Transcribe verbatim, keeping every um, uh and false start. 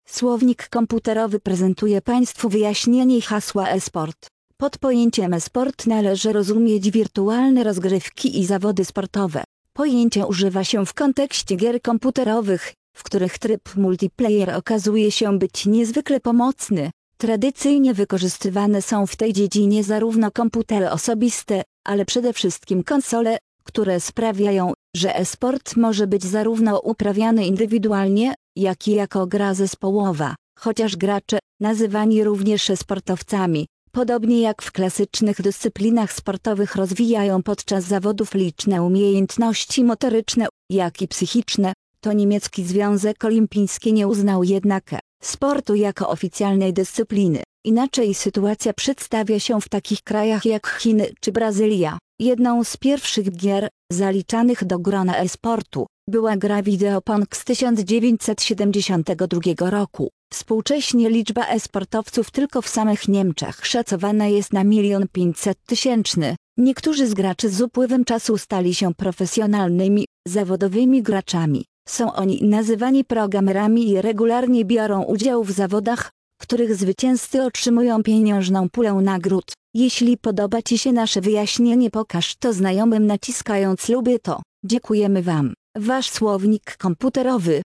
Słownik komputerowy prezentuje Państwu wyjaśnienie hasła e-sport. Pod pojęciem e-sport należy rozumieć wirtualne rozgrywki i zawody sportowe. Pojęcie używa się w kontekście gier komputerowych, w których tryb multiplayer okazuje się być niezwykle pomocny. Tradycyjnie wykorzystywane są w tej dziedzinie zarówno komputery osobiste, ale przede wszystkim konsole, które sprawiają, że e-sport może być zarówno uprawiany indywidualnie, jak i jako gra zespołowa, chociaż gracze, nazywani również e-sportowcami, podobnie jak w klasycznych dyscyplinach sportowych, rozwijają podczas zawodów liczne umiejętności motoryczne, jak i psychiczne, to niemiecki Związek Olimpijski nie uznał jednak sportu jako oficjalnej dyscypliny. Inaczej sytuacja przedstawia się w takich krajach jak Chiny czy Brazylia. Jedną z pierwszych gier, zaliczanych do grona e-sportu, była gra wideo Pong z tysiąc dziewięćset siedemdziesiątego drugiego roku. Współcześnie liczba e-sportowców tylko w samych Niemczech szacowana jest na milion pięćset tysięczny. Niektórzy z graczy z upływem czasu stali się profesjonalnymi, zawodowymi graczami. Są oni nazywani programerami i regularnie biorą udział w zawodach, których zwycięzcy otrzymują pieniężną pulę nagród. Jeśli podoba Ci się nasze wyjaśnienie, pokaż to znajomym naciskając lubię to. Dziękujemy Wam. Wasz słownik komputerowy.